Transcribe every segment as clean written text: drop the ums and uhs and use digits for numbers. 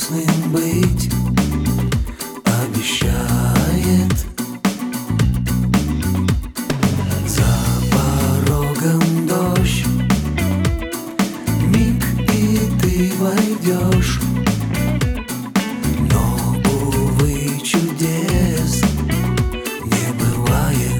грустным быть обещает. За порогом дождь, миг и ты войдешь. Но, увы, чудес не бывает.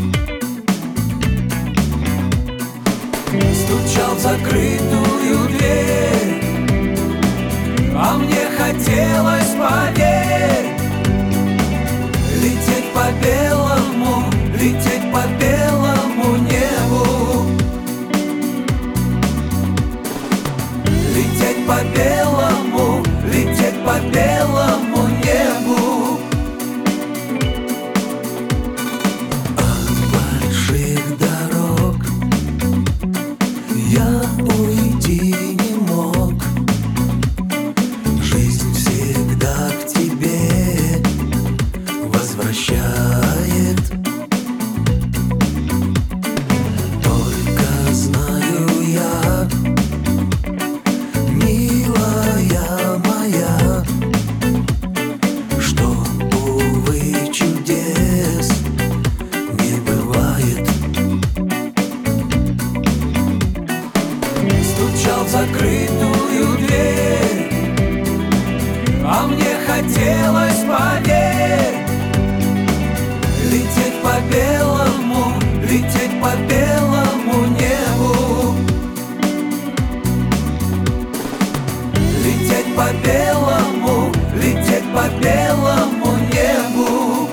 Стучал в закрытую дверь, а мне хотелось, поверь, лететь по белому, лететь по белому небу. Лететь по белому, лететь по белому небу. От больших дорог я уйти не мог. Жизнь всегда к тебе возвращает. Только знаю я, милая моя, что, увы, чудес не бывает. Стучал в закрытую дверь, а мне хотелось, поверь, лететь по белому, лететь по белому небу. Лететь по белому, лететь по белому небу.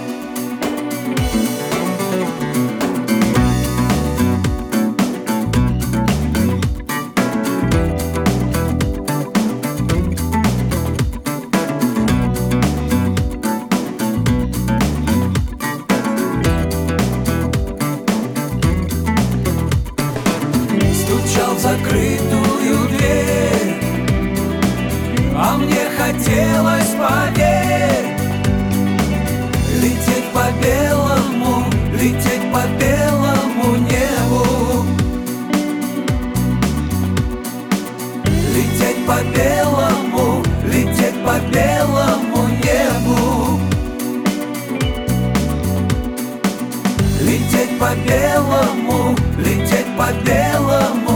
Стучал в закрытую дверь, а мне хотелось, поверь, лететь по белому, лететь по белому небу. Лететь по белому, лететь по белому небу. Лететь по белому, лететь по белому